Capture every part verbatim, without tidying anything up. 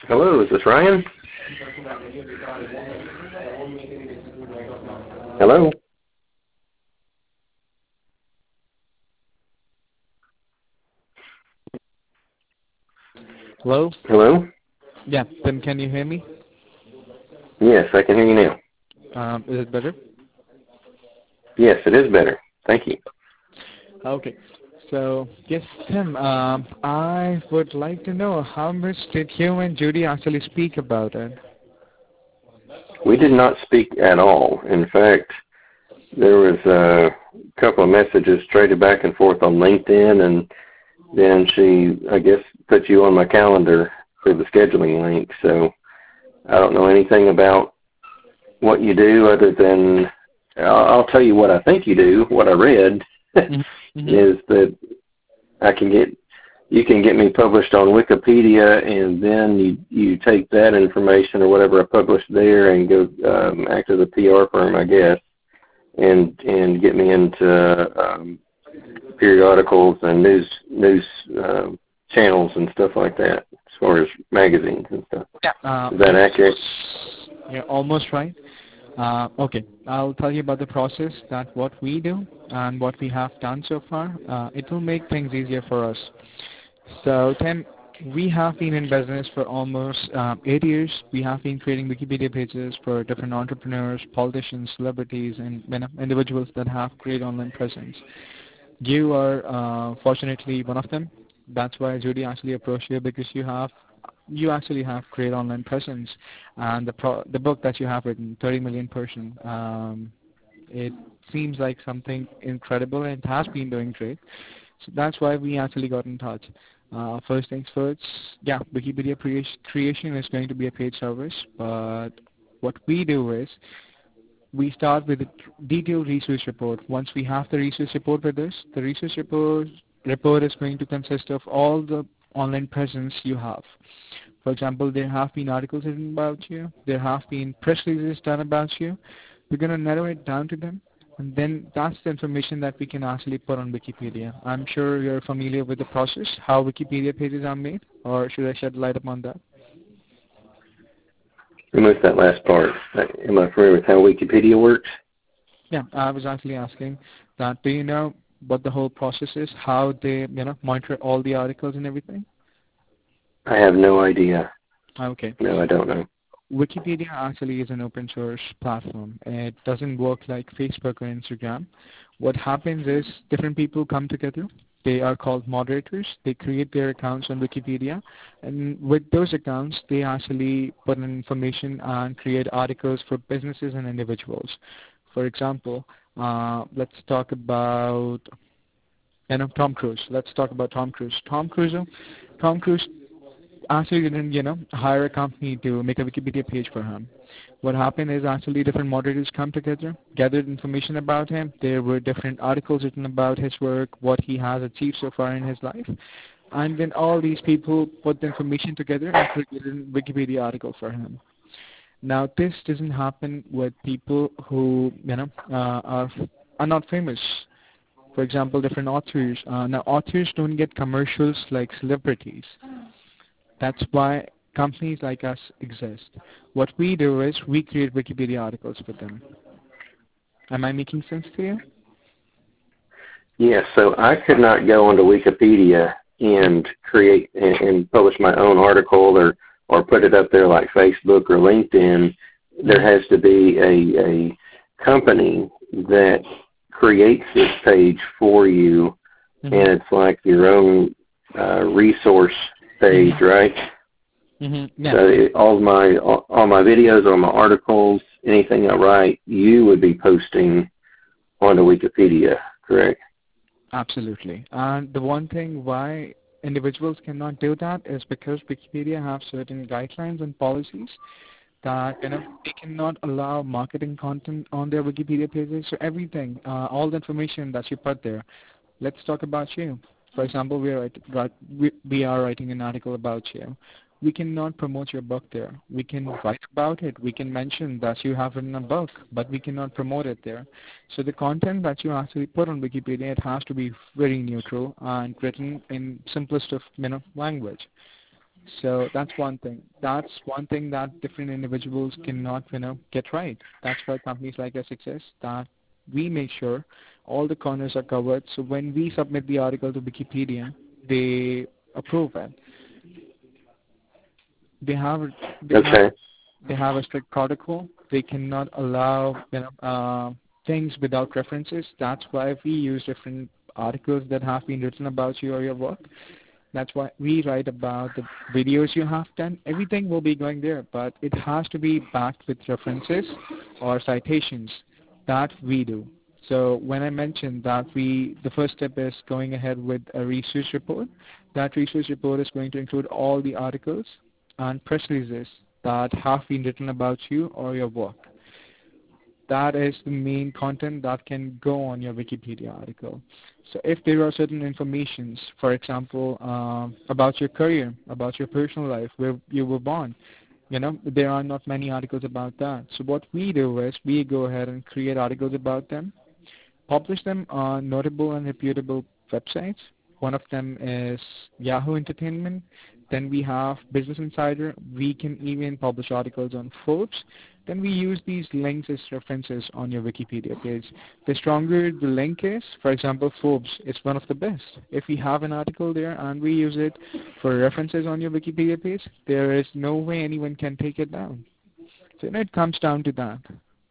Hello, is this Ryan? Hello? Hello? Hello? Yeah, Tim, can you hear me? Yes, I can hear you now. Um, is it better? Yes, it is better. Thank you. Okay. So, yes, Tim, um, I would like to know how much did you and Judy actually speak about it? We did not speak at all. In fact, there was a couple of messages traded back and forth on LinkedIn, and then she, I guess, put you on my calendar for the scheduling link. So I don't know anything about what you do other than I'll, I'll tell you what I think you do. What I read Mm-hmm. is that I can get you can get me published on Wikipedia, and then you you take that information or whatever I published there and go um, act as a P R firm, I guess, and and get me into um, periodicals and news news um, channels and stuff like that, as far as magazines and stuff. Yeah. Uh, Is that accurate? you're almost right. Uh, okay, I'll tell you about the process, that what we do and what we have done so far. Uh, it will make things easier for us. So, Tim, we have been in business for almost um, eight years. We have been creating Wikipedia pages for different entrepreneurs, politicians, celebrities, and you know, individuals that have great online presence. You are uh, fortunately one of them. That's why Judy actually approached you, because you have you actually have great online presence, and the pro- the book that you have written, thirty million person, um, it seems like something incredible, and it has been doing great. So that's why we actually got in touch. Uh, first things first, yeah, Wikipedia crea- creation is going to be a paid service, but what we do is we start with a detailed research report. Once we have the research report with us, the research report report is going to consist of all the online presence you have. For example, there have been articles written about you, there have been press releases done about you. We're going to narrow it down to them, and then that's the information that we can actually put on Wikipedia. I'm sure you're familiar with the process, how Wikipedia pages are made, or should I shed light upon that? Remove that last part. Am I familiar with how Wikipedia works? Yeah, I was actually asking that. Do you know what the whole process is? How they, you know, monitor all the articles and everything? I have no idea. Okay. No, I don't know. Wikipedia actually is an open source platform. It doesn't work like Facebook or Instagram. What happens is different people come together. They are called moderators. They create their accounts on Wikipedia, and with those accounts, they actually put in information and create articles for businesses and individuals. For example, uh, let's talk about you know Tom Cruise. Let's talk about Tom Cruise. Tom Cruise, Tom Cruise actually didn't, you know, hire a company to make a Wikipedia page for him. What happened is actually different moderators come together, gathered information about him. There were different articles written about his work, what he has achieved so far in his life. And then all these people put the information together and created a Wikipedia article for him. Now, this doesn't happen with people who, you know, uh, are, are not famous. For example, different authors. Uh, now, authors don't get commercials like celebrities. That's why companies like us exist. What we do is we create Wikipedia articles for them. Am I making sense to you? Yes, so I could not go onto Wikipedia and create and, and publish my own article or, or put it up there like Facebook or LinkedIn. There has to be a, a company that creates this page for you, Mm-hmm. and it's like your own uh, resource page, Mm-hmm. right? Mm-hmm. Yeah, So it, all my all, all my videos, all my articles, anything I write, you would be posting onto Wikipedia, correct? absolutely. And the one thing why individuals cannot do that is because Wikipedia have certain guidelines and policies that you know they cannot allow marketing content on their Wikipedia pages. So everything, uh, all the information that you put there. Let's talk about you. For example, we are write, write, we, we are writing an article about you. We cannot promote your book there. We can write about it. We can mention that you have written a book, but we cannot promote it there. So the content that you actually put on Wikipedia, it has to be very neutral and written in simplest of you know language. So that's one thing. That's one thing that different individuals cannot, you know, get right. That's why companies like us exist, that we make sure all the corners are covered. So when we submit the article to Wikipedia, they approve it. They have they have Okay. they have a strict protocol. They cannot allow, you know, uh, things without references. That's why we use different articles that have been written about you or your work. That's why we write about the videos you have done. Everything will be going there, but it has to be backed with references or citations. That we do. So when I mentioned that we, the first step is going ahead with a research report. That research report is going to include all the articles and press releases that have been written about you or your work. That is the main content that can go on your Wikipedia article. So if there are certain informations, for example, um, about your career, about your personal life, where you were born, you know, there are not many articles about that. So what we do is we go ahead and create articles about them, publish them on notable and reputable websites. One of them is Yahoo Entertainment. Then we have Business Insider. We can even publish articles on Forbes. Then we use these links as references on your Wikipedia page. The stronger the link is, for example, Forbes is one of the best. If we have an article there and we use it for references on your Wikipedia page, there is no way anyone can take it down. So you know, it comes down to that.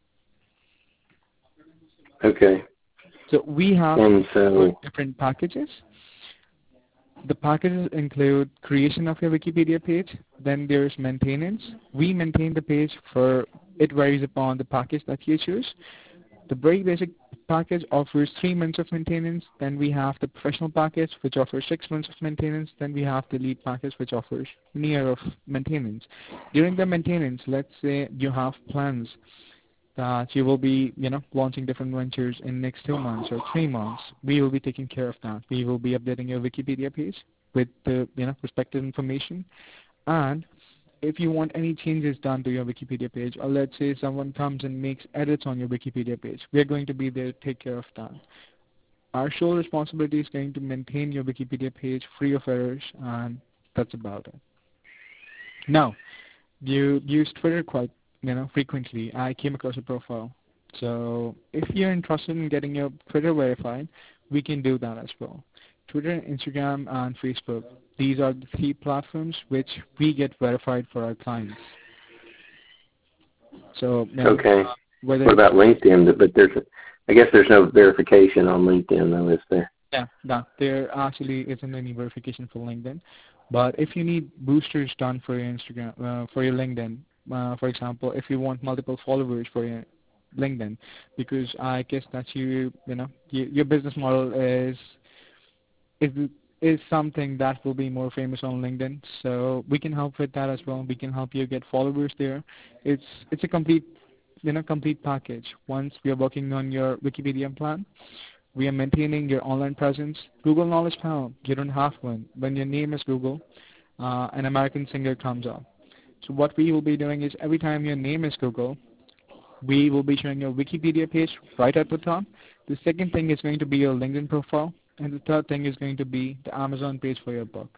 Okay. So we have And so, different packages. The packages include creation of your Wikipedia page, then there's maintenance. We maintain the page for, it varies upon the package that you choose. The very basic package offers three months of maintenance, then we have the professional package which offers six months of maintenance, then we have the lead package which offers one year of maintenance. During the maintenance, let's say you have plans that you will be, you know, launching different ventures in next two months or three months. We will be taking care of that. We will be updating your Wikipedia page with the, you know, respective information. And if you want any changes done to your Wikipedia page, or let's say someone comes and makes edits on your Wikipedia page, we are going to be there to take care of that. Our sole responsibility is going to maintain your Wikipedia page free of errors, and that's about it. Now, you use Twitter quite, you know, frequently. I came across a profile. So if you're interested in getting your Twitter verified, we can do that as well. Twitter, Instagram, and Facebook. These are the three platforms which we get verified for our clients. So, you know, okay. uh, whether What about LinkedIn? But there's, I guess there's no verification on LinkedIn, though, is there? yeah, no, there actually isn't any verification for LinkedIn. But if you need boosters done for your Instagram, uh, for your LinkedIn, uh, for example, if you want multiple followers for your LinkedIn, because I guess that you, you know, you, your business model is is is something that will be more famous on LinkedIn. So we can help with that as well. We can help you get followers there. It's it's a complete, you know, complete package. Once we are working on your Wikipedia plan, we are maintaining your online presence. Google Knowledge Panel, you don't have one. When your name is Google, uh, an American singer comes up. So what we will be doing is every time your name is Google, we will be showing your Wikipedia page right at the top. The second thing is going to be your LinkedIn profile. And the third thing is going to be the Amazon page for your book.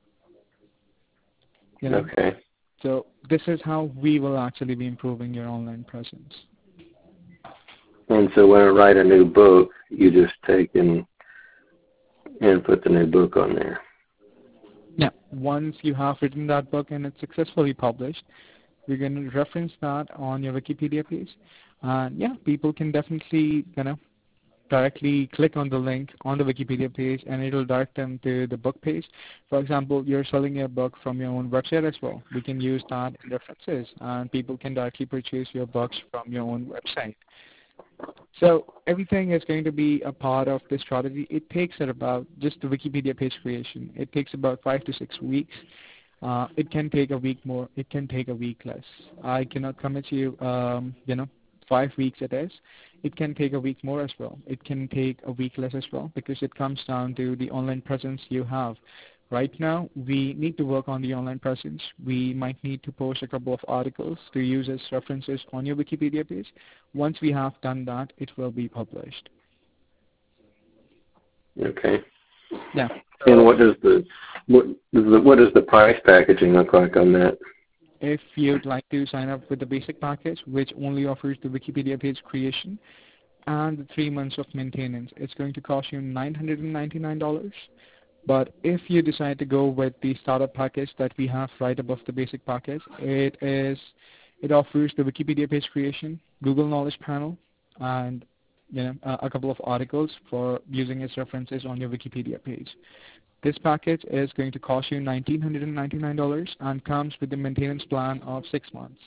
You know? Okay. So this is how we will actually be improving your online presence. And so when I write a new book, you just take and and put the new book on there. Yeah. Once you have written that book and it's successfully published, we're going to reference that on your Wikipedia page. And yeah, people can definitely, you know, directly click on the link on the Wikipedia page and it will direct them to the book page. For example, you're selling your book from your own website as well. We can use that in references and people can directly purchase your books from your own website. So everything is going to be a part of this strategy. It takes at about just the Wikipedia page creation. It takes about five to six weeks. Uh, it can take a week more. It can take a week less. I cannot commit to you, um, you know, five weeks it is. It can take a week more as well. It can take a week less as well because it comes down to the online presence you have. Right now, we need to work on the online presence. We might need to post a couple of articles to use as references on your Wikipedia page. Once we have done that, it will be published. Okay. Yeah. And what does the what does the what does the price packaging look like on that? If you'd like to sign up with the basic package, which only offers the Wikipedia page creation and the three months of maintenance, it's going to cost you nine hundred ninety-nine dollars. But if you decide to go with the startup package that we have right above the basic package, it is it offers the Wikipedia page creation, Google Knowledge Panel, and you know a, a couple of articles for using as references on your Wikipedia page. This package is going to cost you one thousand nine hundred ninety-nine dollars and comes with a maintenance plan of six months.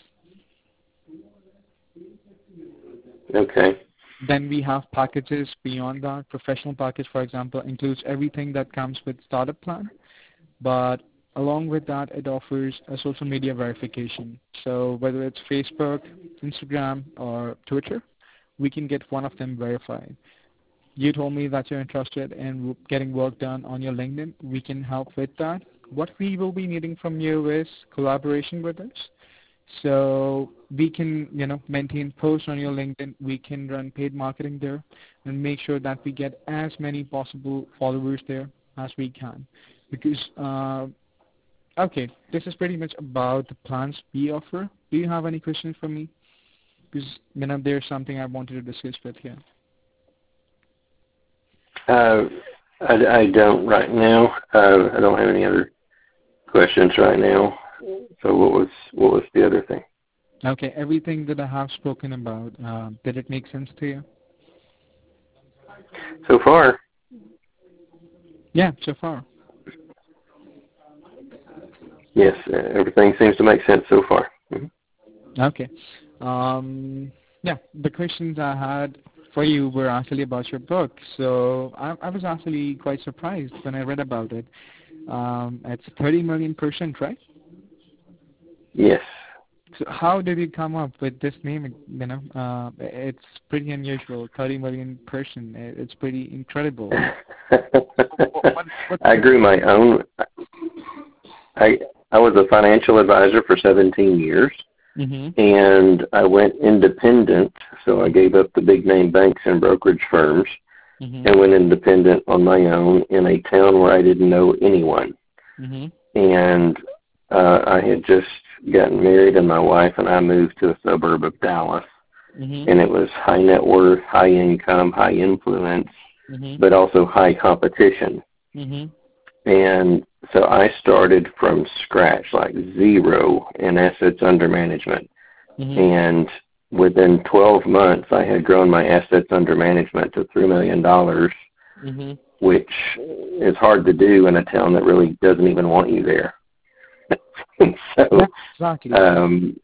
Okay. Then we have packages beyond that. Professional package, for example, includes everything that comes with startup plan, but along with that, it offers a social media verification. So whether it's Facebook, Instagram, or Twitter, we can get one of them verified. You told me that you're interested in getting work done on your LinkedIn. We can help with that. What we will be needing from you is collaboration with us. So we can, you know, maintain posts on your LinkedIn. We can run paid marketing there and make sure that we get as many possible followers there as we can. Because, uh, okay, this is pretty much about the plans we offer. Do you have any questions for me? Because, you know, there's something I wanted to discuss with you. Uh, I, I don't right now. Uh, I don't have any other questions right now. So what was what was the other thing? Okay, everything that I have spoken about, uh, did it make sense to you? So far, Yeah, so far. yes, uh, everything seems to make sense so far. Mm-hmm. Okay. Um, yeah, the questions I had for you were actually about your book. So I, I was actually quite surprised when I read about it. Um, it's thirty million percent, right? Yes. So how did you come up with this name? You know, uh, it's pretty unusual. thirty million percent. It's pretty incredible. what, what, I grew my own. I I was a financial advisor for seventeen years, mm-hmm. and I went independent. So I gave up the big name banks and brokerage firms, mm-hmm. and went independent on my own in a town where I didn't know anyone. Mm-hmm. And uh, I had just gotten married, and my wife and I moved to a suburb of Dallas. Mm-hmm. And it was high net worth, high income, high influence, mm-hmm. but also high competition. Mm-hmm. And so I started from scratch, like zero in assets under management. Mm-hmm. And within twelve months, I had grown my assets under management to three million dollars, mm-hmm. which is hard to do in a town that really doesn't even want you there. so, yeah, exactly. um,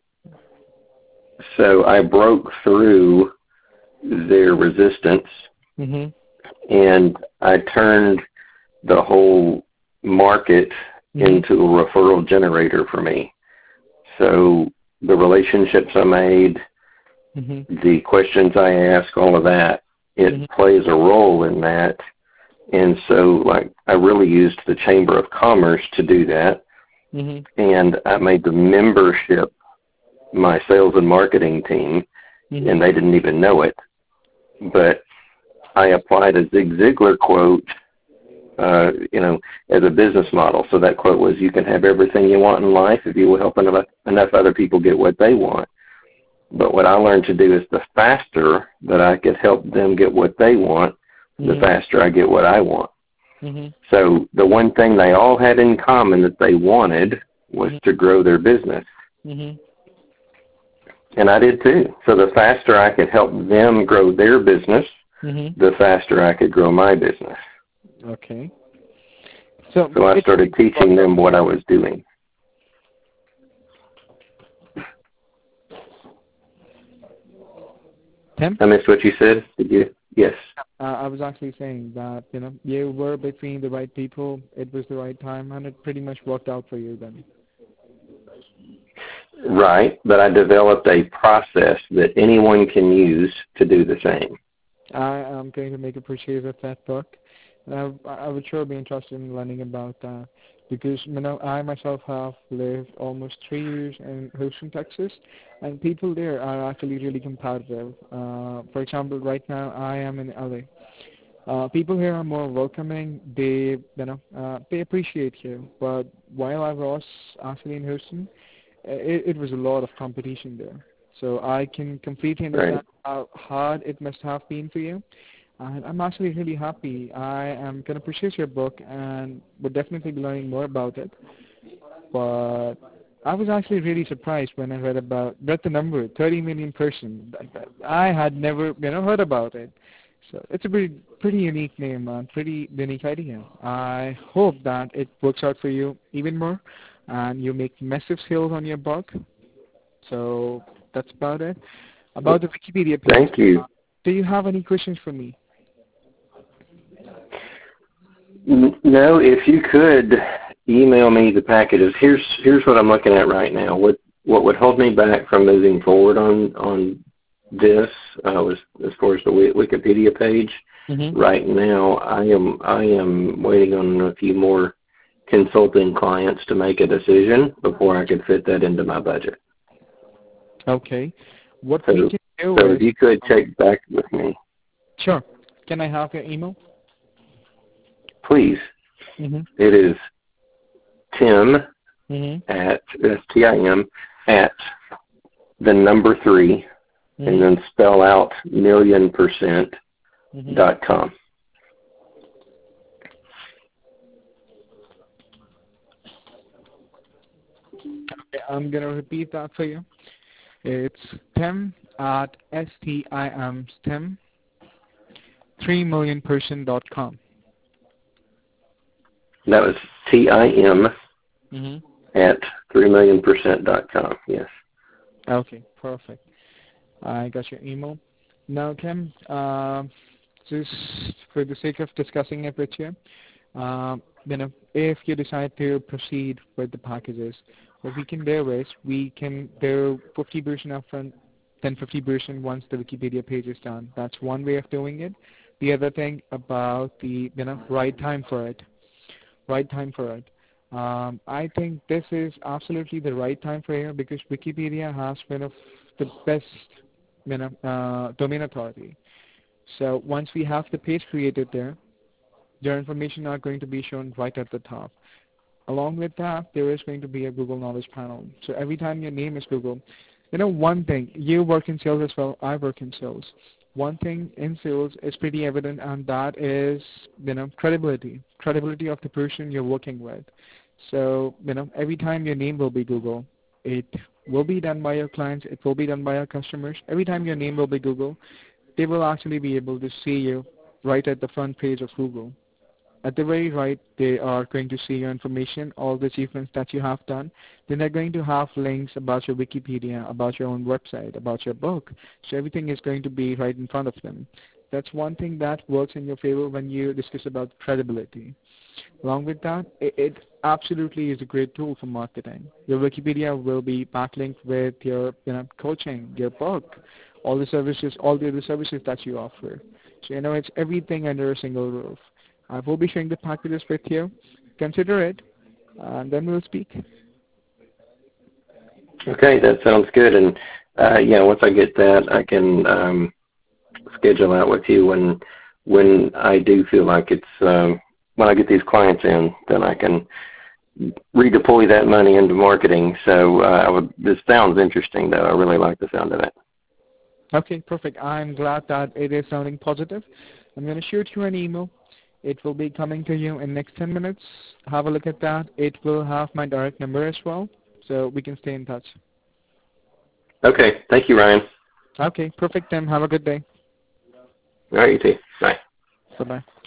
so I broke through their resistance, mm-hmm. and I turned the whole market mm-hmm. into a referral generator for me. So the relationships I made, mm-hmm. the questions I ask, all of that, it mm-hmm. plays a role in that. And so, like, I really used the Chamber of Commerce to do that. Mm-hmm. And I made the membership my sales and marketing team, mm-hmm. and they didn't even know it. But I applied a Zig Ziglar quote, uh, you know, as a business model. So that quote was, you can have everything you want in life if you will help enough, enough other people get what they want. But what I learned to do is the faster that I could help them get what they want, mm-hmm. the faster I get what I want. Mm-hmm. So the one thing they all had in common that they wanted was mm-hmm. to grow their business. Mm-hmm. And I did too. So the faster I could help them grow their business, mm-hmm. the faster I could grow my business. Okay. So, so I started teaching them what I was doing. Tim? I missed what you said. Did you? Yes. Uh, I was actually saying that, you know, you were between the right people, it was the right time, and it pretty much worked out for you then. Right, but I developed a process that anyone can use to do the same. I am going to make a purchase of that book. And I, I would sure be interested in learning about that because, you know, I myself have lived almost three years in Houston, Texas, and people there are actually really competitive. Uh, for example, right now I am in L A, Uh, people here are more welcoming. They, you know, uh, they appreciate you. But while I was actually in Houston, it, it was a lot of competition there. So I can completely understand Right. how hard it must have been for you. And I'm actually really happy. I am going to purchase your book and would definitely be learning more about it. But I was actually really surprised when I read about read the number thirty million person. I had never you know heard about it. So it's a pretty pretty unique name, man. Pretty unique idea. I hope that it works out for you even more, and you make massive sales on your book. So that's about it. About the Wikipedia page. Thank you. Uh, do you have any questions for me? N- No, if you could email me the packages. Here's here's what I'm looking at right now. What what would hold me back from moving forward on on this uh, was as far as the Wi- Wikipedia page. Mm-hmm. Right now, I am I am waiting on a few more consulting clients to make a decision before I could fit that into my budget. Okay. What So, we can do so is if you could check back with me, sure. Can I have your email? please. Mm-hmm. It is Tim Mm-hmm. at S T I M at the number three Mm-hmm. and then spell out million percent Mm-hmm. dot com. Okay, I'm gonna repeat that for you. It's Tim at S T I M Tim three million person dot com. That was T I M Mm-hmm. at three million percent dot com. Yes. Okay, perfect. I got your email. Now, Tim, uh, just for the sake of discussing it with you, um, you know, if you decide to proceed with the packages, what we can do is we can do fifty percent upfront, then fifty percent once the Wikipedia page is done. That's one way of doing it. The other thing about the you know right time for it, right time for it. Um, I think this is absolutely the right time for you because Wikipedia has one of the best you know, uh, domain authority. So once we have the page created there, your information are going to be shown right at the top. Along with that, there is going to be a Google Knowledge panel. So every time your name is Google, you know one thing, you work in sales as well, I work in sales. One thing in sales is pretty evident, and that is, you know, credibility, credibility of the person you're working with. So, you know, every time your name will be Google, it will be done by your clients, it will be done by your customers. Every time your name will be Google, they will actually be able to see you right at the front page of Google. At the very right, they are going to see your information, all the achievements that you have done. Then they're going to have links about your Wikipedia, about your own website, about your book. So everything is going to be right in front of them. That's one thing that works in your favor when you discuss about credibility. Along with that, it, it absolutely is a great tool for marketing. Your Wikipedia will be backlinked with your you know, coaching, your book, all the services, all the other services that you offer. So, you know, it's everything under a single roof. I will be sharing the packages with you. Consider it, and then we'll speak. Okay, that sounds good. And uh, yeah, once I get that, I can um, schedule out with you when when I do feel like it's um, when I get these clients in, then I can redeploy that money into marketing. So uh, I would, this sounds interesting, though. I really like the sound of it. Okay, perfect. I'm glad that it is sounding positive. I'm going to shoot you an email. It will be coming to you in next ten minutes. Have a look at that. It will have my direct number as well, so we can stay in touch. Okay, thank you, Ryan. Okay, perfect, Tim. Have a good day. All right, you too. Bye. Bye-bye.